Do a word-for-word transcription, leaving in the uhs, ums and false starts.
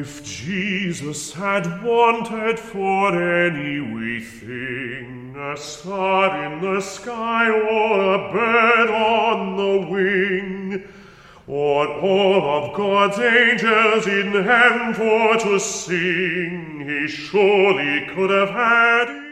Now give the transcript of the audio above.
If Jesus had wanted for any wee thing, a star in the sky or a bird on the wing, or all of God's angels in heaven for to sing, he surely could have had